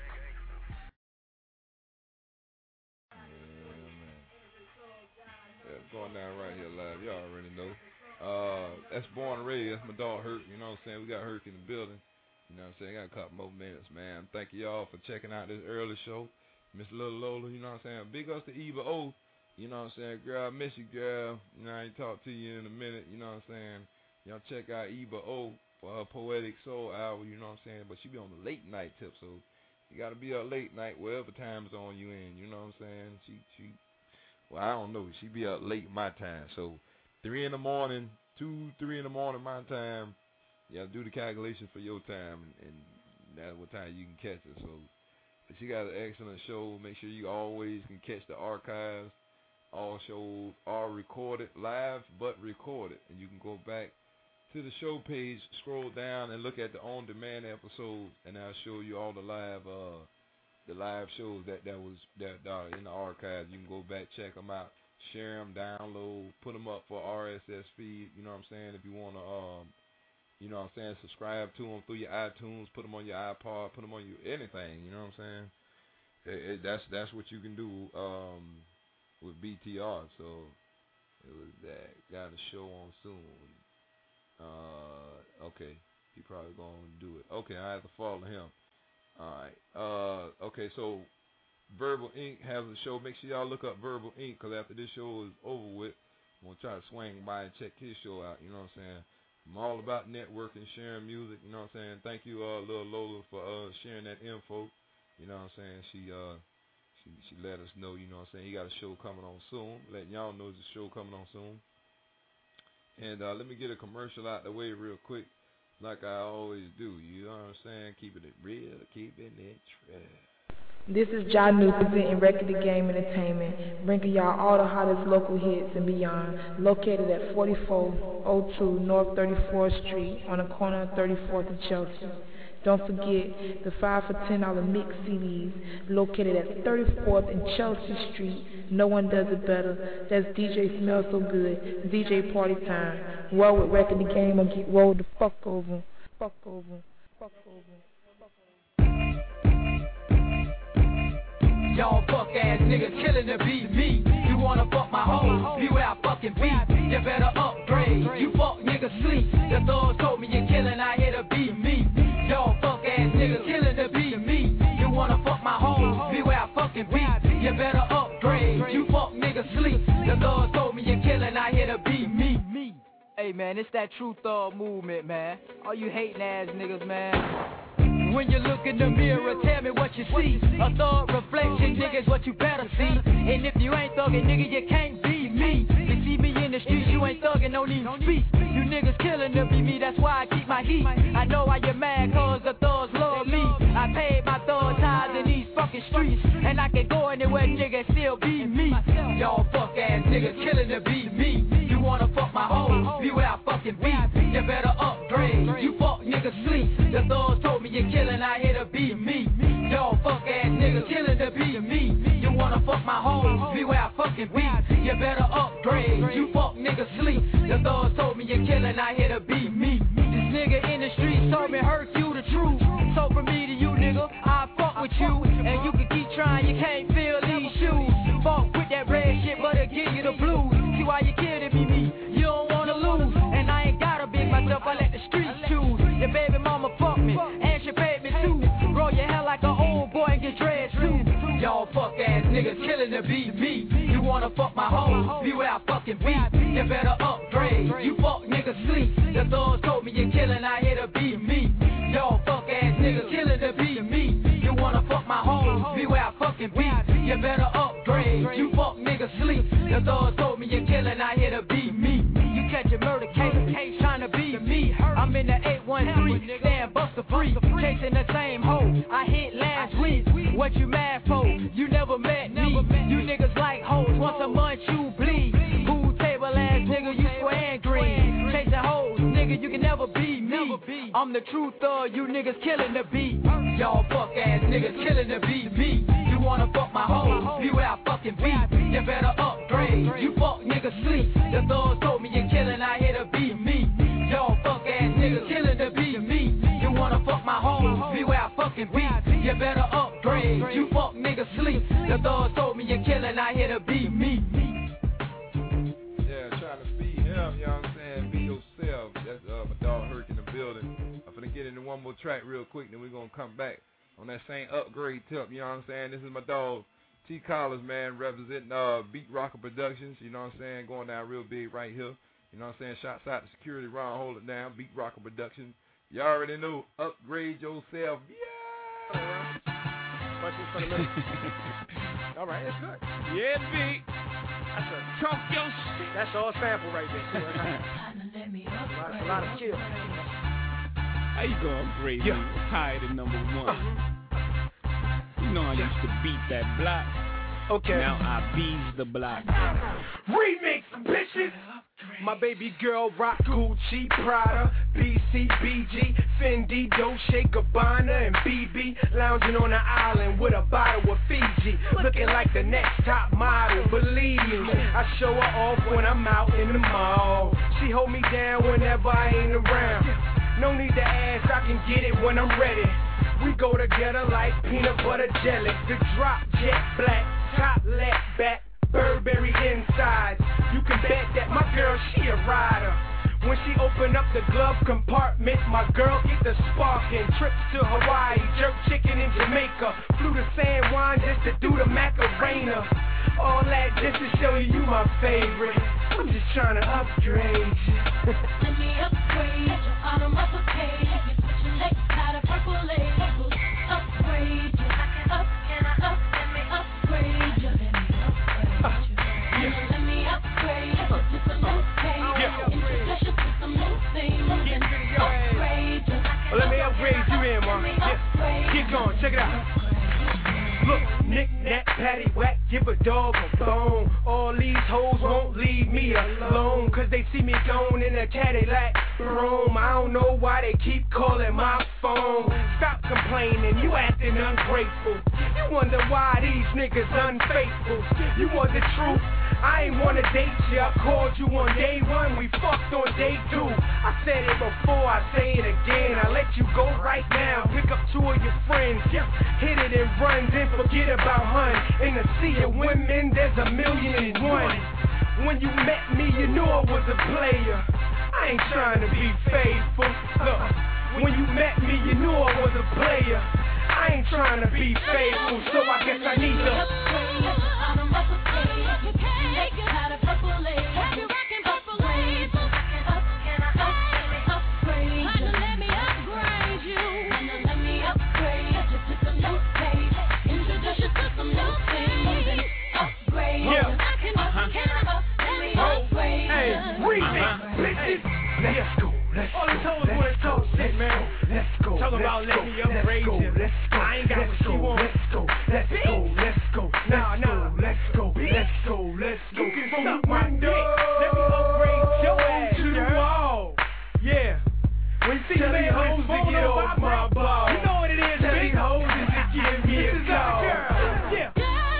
Going down right here live, y'all already know. That's Born and Raised, that's my dog Hurt, you know what I'm saying? We got Hurt in the building, you know what I'm saying? Got a couple more minutes, man. Thank you all for checking out this early show. Miss Little Lola, you know what I'm saying? Big ups to Eva O, you know what I'm saying? Girl, I miss you, girl. You know, I ain't talk to you in a minute, you know what I'm saying? Y'all check out Eva O for her Poetic Soul Hour, you know what I'm saying? But she be on the late night tip, so you got to be up late night, whatever time zone you in, you know what I'm saying? Well, I don't know. She be up late my time, so 3 in the morning, 2, 3 in the morning my time. Yeah, do the calculation for your time, and that's what time you can catch her. So she got an excellent show. Make sure you always can catch the archives. All shows are recorded live, but recorded, and you can go back to the show page, scroll down, and look at the on-demand episodes, and I'll show you all the live shows that are in the archives. You can go back, check them out, share them, download, put them up for RSS feed. You know what I'm saying? If you want to, you know what I'm saying, subscribe to them through your iTunes, put them on your iPod, put them on your anything. You know what I'm saying? That's what you can do with BTR. So it was that. Got a show on soon. Okay, he probably gonna do it. Okay, I have to follow him. Alright, okay, so Verbal Ink has a show. Make sure y'all look up Verbal Ink, because after this show is over with, I'm gonna try to swing by and check his show out, you know what I'm saying? I'm all about networking, sharing music, you know what I'm saying? Thank you, Lil Lola, for sharing that info, you know what I'm saying? She let us know, you know what I'm saying? He got a show coming on soon, letting y'all know there's a show coming on soon. And let me get a commercial out the way real quick, like I always do. You know what I'm saying? Keeping it real, keeping it true. This is John New presenting Record the Game Entertainment, bringing y'all all the hottest local hits and beyond. Located at 4402 North 34th Street on the corner of 34th and Chelsea. Don't forget the 5 for $10 mix CDs located at 34th and Chelsea Street. No one does it better. That's DJ Smell So Good, DJ Party Time. Roll with Record the Game or get rolled the fuck over. Fuck over. Fuck over. Y'all fuck ass niggas killing the beat me. You wanna fuck my hoe? Be where I fucking be. You better upgrade. You fuck niggas sleep. The thugs told me you're killing. I hear the beat me. Y'all fuck ass niggas killing the beat me. You wanna fuck my hoe? Be where I fucking be. You better upgrade. You fuck niggas sleep. The thugs told me you're killing. I hear the beat me. Hey man, it's that true thug movement, man. All you hating ass niggas, man. When you look in the mirror, tell me what you see. A thug reflection, nigga, is what you better see. And if you ain't thuggin', nigga, you can't be me. You see me in the streets, you ain't thuggin', don't even speak. You niggas killing to be me, that's why I keep my heat. I know why you're mad, cause the thugs love me. I paid my thug ties in these fucking streets, and I can go anywhere, nigga, still be me. Y'all fuck ass niggas killing to be me. You wanna fuck my hoe, be where I fucking be. You better upgrade, you fuck niggas sleep. The thugs told me you're killing, I hear the beat me. Y'all fuck ass niggas killing the beat me. You wanna fuck my hoe, be where I fucking be. You better upgrade, you fuck niggas sleep. The thugs told me you're killing, I hear the beat me. This nigga in the street told me hurt you the truth. So from me to you nigga, I fuck with you. And you can keep trying, you can't feel these shoes. Fuck with that red shit, but it give you the blues. See why you killing me, you don't wanna lose. And I ain't gotta big myself, I let the streets choose. Your baby mama fuck me, and she paid me too. Roll your hair like an old boy and get dreads too. Y'all fuck ass niggas killing to beat me. You wanna fuck my hoe, be where I fucking be. You better upgrade, you fuck niggas sleep. The thugs told me you're killing, I hear the beat me. Y'all fuck ass niggas killing to beat me. You wanna fuck my hoe, be where I fucking be. You better upgrade, you fuck niggas sleep. The thugs told me you're killing, I hear the beat me. You catch a murder case, trying to be me. I'm in the 813, stand buster free, chasing the same hoe I hit last week. What you mad for? You never met me. You niggas like hoes, once a month you bleed. Pool table ass nigga, you square and green. Chasing hoes, nigga, you can never be me. I'm the true thug, you niggas killing the beat. Y'all fuck ass niggas killing the beat me. You wanna fuck my hoe, be where I fucking be. You better upgrade, you fuck niggas sleep. The thugs told me you're killing, I hear the beat me. Y'all fuck ass niggas killing the beat me. You wanna fuck my hoe, be where I fucking be. You better upgrade, you fuck niggas sleep. The thugs told me you're killing, I hear the beat me. Yeah, trying to be him, you know what I'm saying? Be yourself. That's my dog Herc in the building. I'm finna get into one more track real quick, then we're gonna come back on that same upgrade tip, you know what I'm saying? This is my dog, T. Collins, man, representing Beat Rocker Productions, you know what I'm saying? Going down real big right here. You know what I'm saying? Shouts out to security, Ron, hold it down, Beat Rocker Productions. You already know, upgrade yourself. Yeah! Questions for the minute. All right, that's good. Yeah, B. That's a Talk your shit. That's all sample right there. A lot of chill. How you gonna upgrade me? Tired of number one. You know I used to beat that block. Okay. Now I bees the block. Remix, bitches. My baby girl rock Gucci, Prada, BCBG, Fendi, Dolce, Gabbana, and BB. Lounging on the island with a bottle of Fiji. Looking like the next top model, believe me. I show her off when I'm out in the mall. She hold me down whenever I ain't around. No need to ask, I can get it when I'm ready. We go together like peanut butter jelly. The drop jet black, top left back, Burberry inside. You can bet that my girl, she a rider. When she open up the glove compartment, my girl get the sparking. Trips to Hawaii, jerk chicken in Jamaica. Flew to San Juan just to do the Macarena. All that just to show you my favorite. I'm just trying to upgrade you. Let me upgrade you, autumn uppercase. You put your legs out of purple labels. Upgrade you, I can up, let me upgrade you. Let me upgrade you to some new page. Introduce you to some new things. Upgrade you. Well, let me upgrade you in, ma. Get going, check it out. Look, knick-knack, paddywhack, give a dog a bone. All these hoes won't leave me alone, cause they see me gone in a Cadillac Rome. I don't know why they keep calling my phone. Stop complaining, you acting ungrateful. You wonder why these niggas unfaithful. You want the truth? I ain't wanna date you. I called you on day one, we fucked on day two. I said it before, I say it again. I let you go right now, pick up two of your friends. Hit it and run, then forget about hun. In the sea of women, there's 1,000,001. When you met me, you knew I was a player. I ain't trying to be faithful. Look, when you met me, you knew I was a player. I ain't trying to be faithful, so I guess I need to. Let's go. All these hoes wanna talk shit, man. Let's go. Talk about let me upgrade you. I ain't got what she want. Let's go. Let's go. Let's go. You can suck my dick. Let me upgrade your ass to the wall. Yeah. When you see these hoes to get off my ball, you know what it is. Tell these hoes to give me a call. Yeah.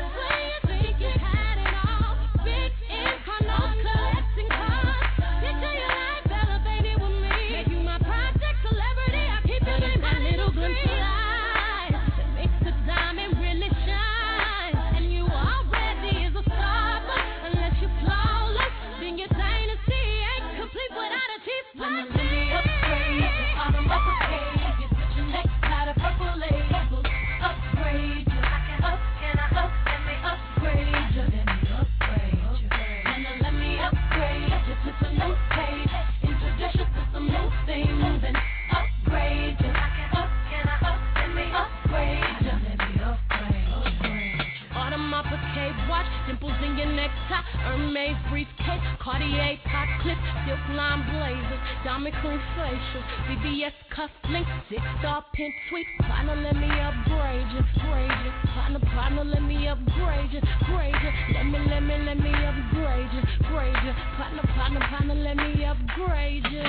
Dimples in your necktie, Hermes briefcase, Cartier pot clip, silk line blazers, diamond clean facials, BBS cufflinks, 6-star pimp suite. Partner, let me upgrade you, Partner, let me upgrade you, Let me upgrade you, Partner, let me upgrade you.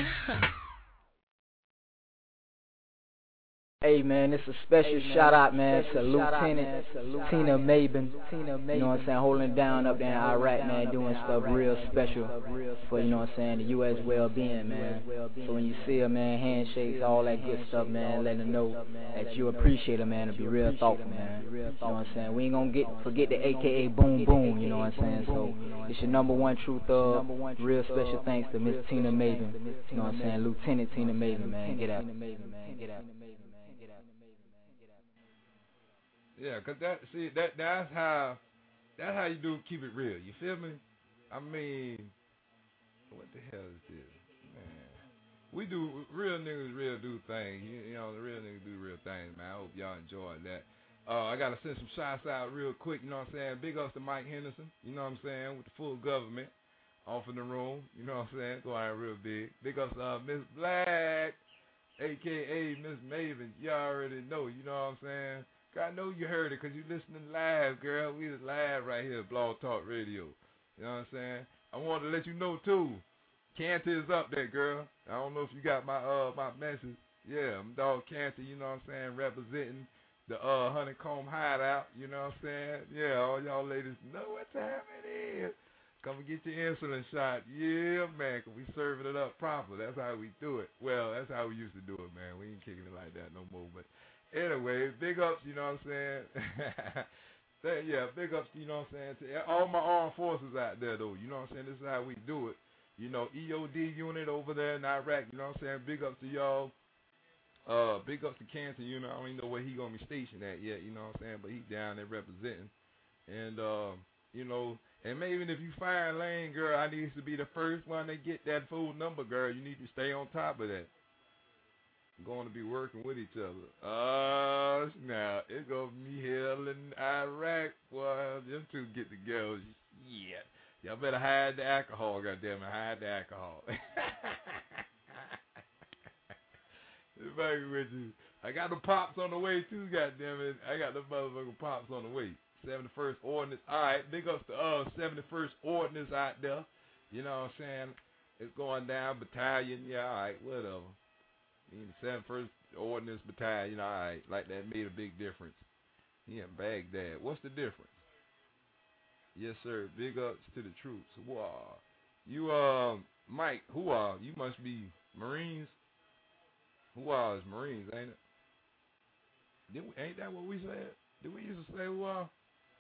Hey man, it's a special shout out, man, to Lieutenant Tina Mabin. You know what I'm saying, holding it down up there in Iraq, man, doing stuff real special for, you know what I'm saying, the U.S. well-being, man. So when you see her, man, handshakes, all that good stuff, man, letting her know that you appreciate her, man, and be real thoughtful, man. You know what I'm saying, we ain't gonna forget the AKA Boom Boom, you know what I'm saying. So it's your number one true thug. Real special thanks to Miss Tina Mabin. You know what I'm saying, Lieutenant Tina Mabin, man. Get out. Yeah, 'cause that's how you do keep it real. You feel me? I mean, what the hell is this, man? We do real niggas do things. You know, the real niggas do real things, man. I hope y'all enjoyed that. I gotta send some shots out real quick. You know what I'm saying? Big ups to Mike Henderson. You know what I'm saying? With the full government off in the room. You know what I'm saying? Going out real big. Big ups to Miss Black, a.k.a. Miss Maven. You already know. You know what I'm saying? I know you heard it because you listening live, girl. We is live right here at Blog Talk Radio. You know what I'm saying? I wanted to let you know, too. Canty is up there, girl. I don't know if you got my message. Yeah, I'm dog Canty, you know what I'm saying, representing the Honeycomb Hideout, you know what I'm saying? Yeah, all y'all ladies know what time it is. Come and get your insulin shot. Yeah, man, 'cause we serving it up proper. That's how we do it. Well, that's how we used to do it, man. We ain't kicking it like that no more, but anyway, big ups, you know what I'm saying? Yeah, big ups, you know what I'm saying, to all my armed forces out there, though. You know what I'm saying? This is how we do it. You know, EOD unit over there in Iraq, you know what I'm saying? Big ups to y'all. Big ups to Cancer, you know. I don't even know where he going to be stationed at yet, you know what I'm saying? But he's down there representing. And, you know, and maybe if you find Lane, girl, I need to be the first one to get that full number, girl. You need to stay on top of that. Going to be working with each other. Now it's gonna be hell in Iraq. Boy, them two get together. Yeah, y'all better hide the alcohol. Goddamn it, hide the alcohol. Back with you. I got the pops on the way too. Goddamn it, I got the motherfucking pops on the way. 71st Ordnance. All right, big ups to 71st Ordnance out there. You know what I'm saying? It's going down. Battalion. Yeah, all right, whatever. The 71st Ordnance Battalion, all right, like that made a big difference. He in Baghdad. What's the difference? Yes, sir. Big ups to the troops. Wow. You, Mike, who are you? Must be Marines. Who are is Marines, ain't it? Ain't that what we said? Did we used to say who are?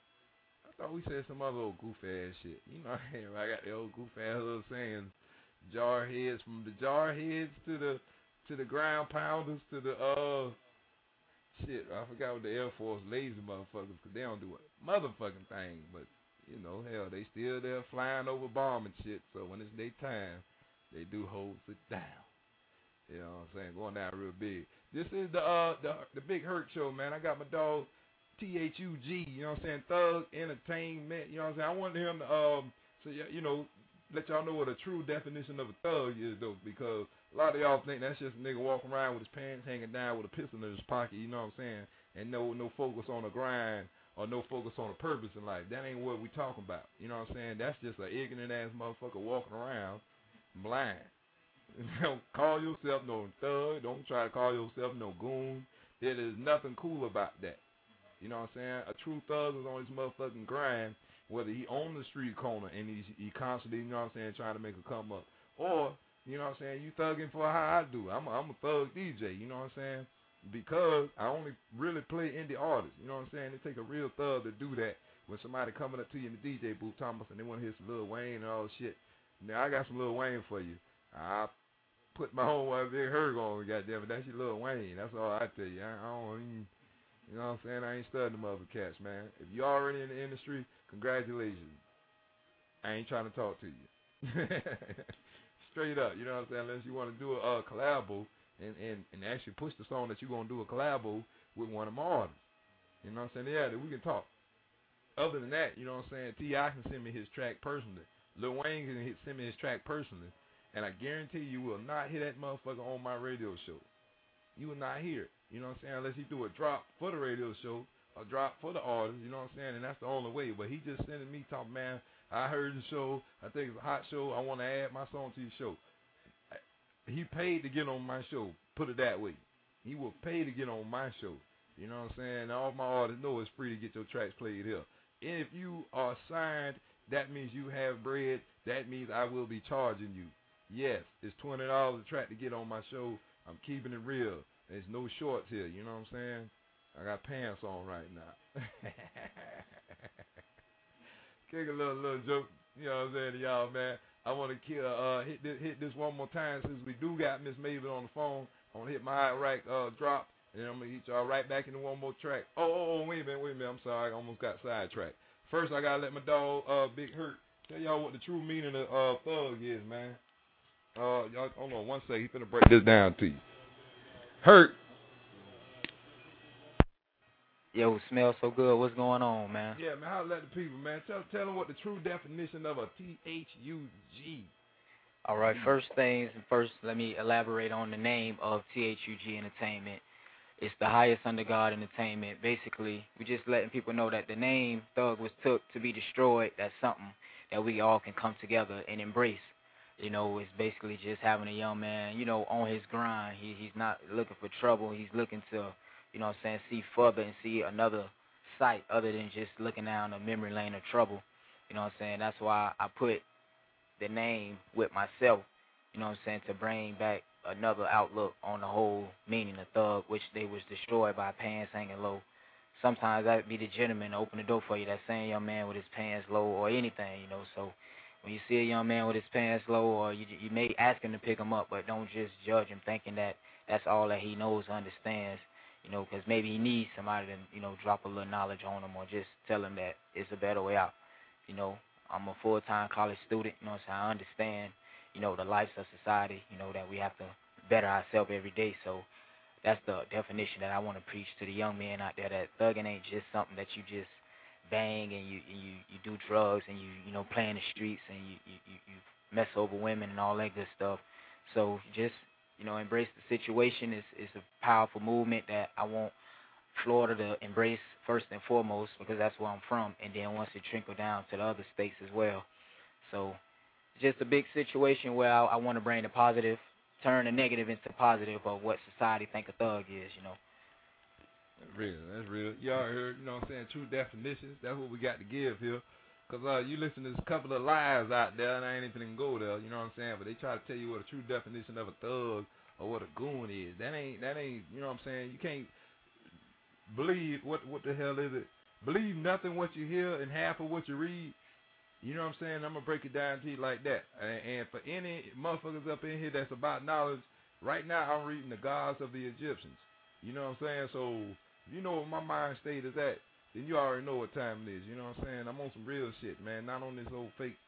I thought we said some other old goof ass shit. You know, I got the old goof ass little saying, jar heads, from the jar heads to the ground pounders, to the, shit, I forgot what the Air Force lazy motherfuckers, because they don't do a motherfucking thing, but, you know, hell, they still there flying over bombing shit, so when it's their time, they do hold it down. You know what I'm saying? Going down real big. This is the Big Hurt Show, man. I got my dog, T-H-U-G, you know what I'm saying, Thug Entertainment, you know what I'm saying? I wanted him to, so, you know, let y'all know what a true definition of a thug is, though, because a lot of y'all think that's just a nigga walking around with his pants hanging down with a pistol in his pocket, you know what I'm saying, and no focus on the grind or no focus on the purpose in life. That ain't what we talking about, you know what I'm saying? That's just an ignorant-ass motherfucker walking around blind. Don't call yourself no thug. Don't try to call yourself no goon. There is nothing cool about that. You know what I'm saying? A true thug is on his motherfucking grind, whether he on the street corner and he constantly, you know what I'm saying, trying to make a come up, or, you know what I'm saying, you thugging for how I do. I'm a thug DJ, you know what I'm saying, because I only really play indie artists, you know what I'm saying. It take a real thug to do that. When somebody coming up to you in the DJ booth talking about, and they want to hear some Lil Wayne and all shit. Now I got some Lil Wayne for you. I put my whole Big Herg on, goddamn it. That's your Lil Wayne. That's all I tell you. I don't even, you know what I'm saying? I ain't studying the mother cats, man. If you already in the industry, congratulations. I ain't trying to talk to you. Straight up, you know what I'm saying? Unless you want to do a collabo and actually push the song that you're going to do a collabo with one of my artists. You know what I'm saying? Yeah, we can talk. Other than that, you know what I'm saying, T.I. can send me his track personally. Lil Wayne can send me his track personally. And I guarantee you will not hear that motherfucker on my radio show. You will not hear it. You know what I'm saying? Unless he do a drop for the radio show, a drop for the artist, you know what I'm saying? And that's the only way. But he just sending me talking, man, I heard the show. I think it's a hot show. I want to add my song to your show. He paid to get on my show. Put it that way. He will pay to get on my show. You know what I'm saying? All my artists know it's free to get your tracks played here. And if you are signed, that means you have bread. That means I will be charging you. Yes, it's $20 a track to get on my show. I'm keeping it real. There's no shorts here. You know what I'm saying? I got pants on right now. Kick a little joke, you know what I'm saying, to y'all, man. I want to hit this one more time since we do got Miss Maven on the phone. I want to hit my Iraq drop. And then I'm going to hit y'all right back into one more track. Oh, wait a minute. I'm sorry. I almost got sidetracked. First, I got to let my dog, Big Hurt, tell y'all what the true meaning of thug is, man. Y'all, hold on one second. He's finna break this down to you. Hurt. Yo, smells so good. What's going on, man? Yeah, man, how to let the people, man. Tell them what the true definition of a THUG. All right, first, let me elaborate on the name of THUG Entertainment. It's the highest under God entertainment. Basically, we're just letting people know that the name Thug was took to be destroyed. That's something that we all can come together and embrace. You know, it's basically just having a young man, you know, on his grind. He's not looking for trouble. He's looking to, you know what I'm saying, see further and see another sight other than just looking down the memory lane of trouble. You know what I'm saying? That's why I put the name with myself, you know what I'm saying, to bring back another outlook on the whole meaning of thug, which they was destroyed by pants hanging low. Sometimes that'd be the gentleman to open the door for you, that same young man with his pants low or anything, you know. So when you see a young man with his pants low, or you may ask him to pick him up, but don't just judge him thinking that that's all that he knows or understands, you know, because maybe he needs somebody to, you know, drop a little knowledge on him or just tell him that it's a better way out. You know, I'm a full-time college student, you know what I'm saying, I understand, you know, the lives of society, you know, that we have to better ourselves every day. So that's the definition that I want to preach to the young men out there, that thugging ain't just something that you just bang and you do drugs and you know, play in the streets and you mess over women and all that good stuff. So just, you know, embrace the situation. It's a powerful movement that I want Florida to embrace first and foremost, because that's where I'm from, and then once it trickle down to the other states as well. So just a big situation where I want to bring the positive, turn the negative into positive of what society think a thug is, you know. That's real. Y'all heard, you know what I'm saying, true definitions. That's what we got to give here. Because you listen to a couple of lies out there, and I ain't even go there, you know what I'm saying, but they try to tell you what a true definition of a thug or what a goon is. That ain't, you know what I'm saying, you can't believe, what the hell is it? Believe nothing what you hear and half of what you read. You know what I'm saying? I'm going to break it down to you like that. And for any motherfuckers up in here that's about knowledge, right now I'm reading the Gods of the Egyptians. You know what I'm saying? So, you know what my mind state is at, then you already know what time it is. You know what I'm saying? I'm on some real shit, man. Not on this old fake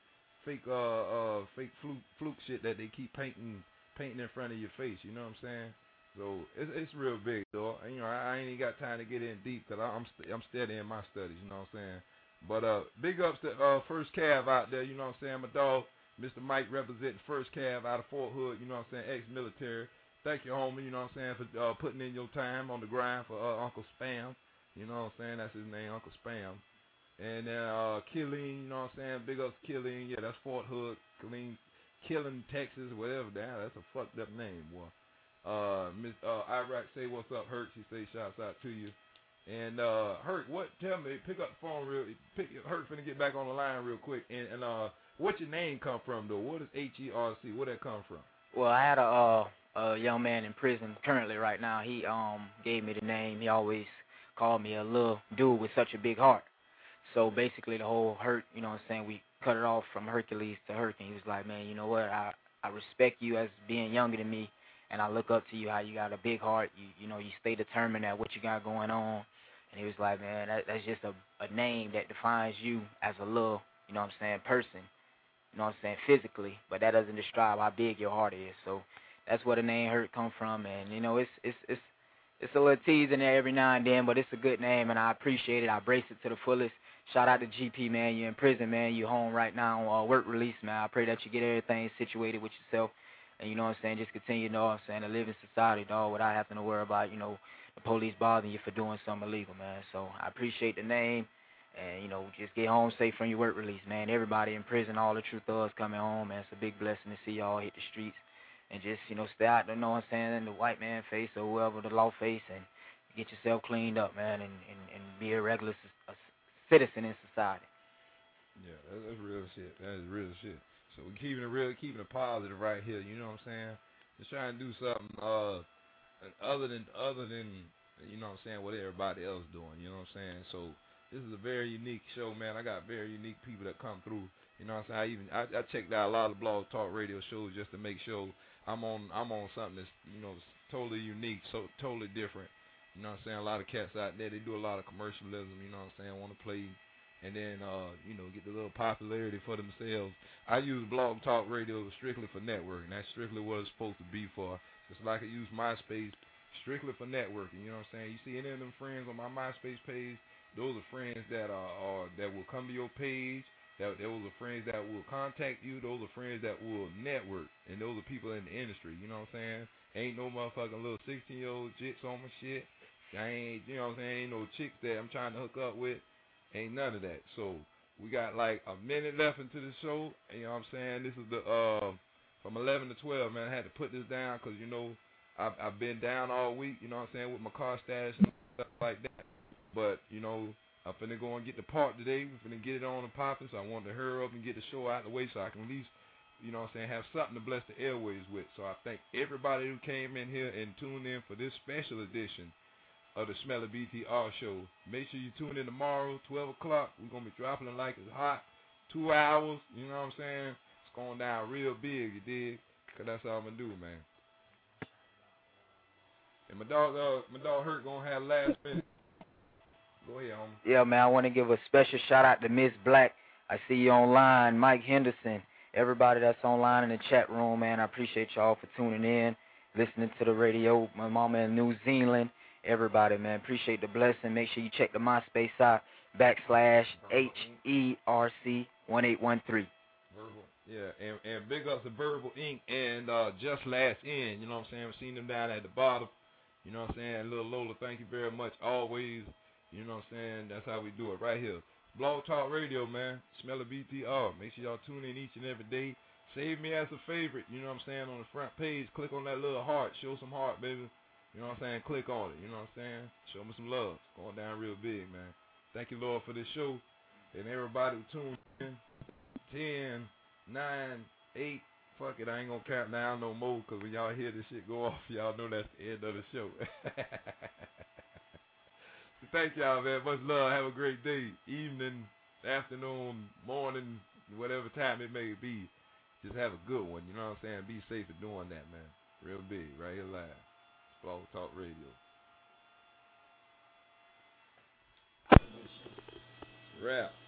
fluke shit that they keep painting in front of your face. You know what I'm saying? So it's real big, though. You know, I ain't even got time to get in deep because I'm studying my studies. You know what I'm saying? But big ups to First Cav out there. You know what I'm saying? My dog, Mr. Mike, representing First Cav out of Fort Hood. You know what I'm saying? Ex-military. Thank you, homie. You know what I'm saying, for putting in your time on the grind for Uncle Spam. You know what I'm saying? That's his name, Uncle Spam. And then Killeen. You know what I'm saying? Big ups to Killeen. Yeah, that's Fort Hood, Killeen, Texas, whatever. Damn, that's a fucked up name, boy. Miss Iraq say what's up, Hurt. She say shouts out to you. And Hurt, tell me, pick up the phone Hurt finna get back on the line real quick. And what's your name come from though? What is HERC? Where that come from? Well, I had a young man in prison currently right now. He gave me the name. He always called me a little dude with such a big heart. So basically the whole Hurt, you know what I'm saying, we cut it off from Hercules to Hurt. And he was like, man, you know what, I respect you as being younger than me. And I look up to you, how you got a big heart. You know, you stay determined at what you got going on. And he was like, man, that's just a name that defines you as a little, you know what I'm saying, person. You know what I'm saying, physically. But that doesn't describe how big your heart is. So that's where the name Hurt come from. And, you know, it's a little tease in there every now and then, but it's a good name, and I appreciate it. I embrace it to the fullest. Shout out to GP, man. You're in prison, man. You're home right now on work release, man. I pray that you get everything situated with yourself. And you know what I'm saying, just continue, you know what I'm saying, to live in society, dog, without having to worry about, you know, the police bothering you for doing something illegal, man. So I appreciate the name, and, you know, just get home safe from your work release, man. Everybody in prison, all the true thugs coming home, man. It's a big blessing to see y'all hit the streets and just, you know, stay out there, you know what I'm saying, in the white man face or whoever the law face, and get yourself cleaned up, man, and be a regular citizen in society. Yeah, that's real shit. That is real shit. So we're keeping it positive right here. You know what I'm saying? Just trying to do something other than you know what I'm saying, what everybody else doing. You know what I'm saying? So this is a very unique show, man. I got very unique people that come through. You know what I'm saying? I checked out a lot of Blog Talk Radio shows just to make sure I'm on something that's, you know, totally unique, so totally different. You know what I'm saying? A lot of cats out there, they do a lot of commercialism, you know what I'm saying, want to play and then, you know, get a little popularity for themselves. I use Blog Talk Radio strictly for networking. That's strictly what it's supposed to be for. Just like I use MySpace strictly for networking, you know what I'm saying? You see any of them friends on my MySpace page, those are friends that that will come to your page. Those are friends that will contact you. Those are friends that will network. And those are people in the industry, you know what I'm saying? Ain't no motherfucking little 16-year-old chicks on my shit. I ain't, you know what I'm saying, ain't no chicks that I'm trying to hook up with. Ain't none of that. So we got like a minute left into the show. And, you know what I'm saying? This is the from 11 to 12, man. I had to put this down because, you know, I've been down all week, you know what I'm saying, with my car stash and stuff like that. But, you know, I'm finna go and get the part today. We're finna get it on and popping, so I wanted to hurry up and get the show out of the way so I can at least, you know what I'm saying, have something to bless the airways with. So I thank everybody who came in here and tuned in for this special edition of the Smelly BTR show. Make sure you tune in tomorrow, 12 o'clock. We're going to be dropping it like it's hot. 2 hours, you know what I'm saying? It's going down real big, you dig? Because that's all I'm going to do, man. And my dog Hurt going to have last minute. Go ahead, homie. Yeah, man, I want to give a special shout-out to Miss Black. I see you online. Mike Henderson, everybody that's online in the chat room, man, I appreciate y'all for tuning in, listening to the radio. My mama in New Zealand. Everybody, man, appreciate the blessing. Make sure you check the MySpace out, /HERC1813. Verbal, yeah, and big ups to Verbal Inc. and Just Last In, you know what I'm saying? I've seen them down at the bottom, you know what I'm saying? Little Lola, thank you very much, always, you know what I'm saying? That's how we do it, right here. Blog Talk Radio, man, Smelly BTR. Make sure y'all tune in each and every day. Save me as a favorite, you know what I'm saying, on the front page. Click on that little heart, show some heart, baby. You know what I'm saying? Click on it. You know what I'm saying? Show me some love. It's going down real big, man. Thank you, Lord, for this show. And everybody who tuned in. 10, 9, 8. Fuck it. I ain't going to count down no more because when y'all hear this shit go off, y'all know that's the end of the show. So thank y'all, man. Much love. Have a great day. Evening, afternoon, morning, whatever time it may be. Just have a good one. You know what I'm saying? Be safe in doing that, man. Real big. Right here live. Blog Talk Radio. Rap.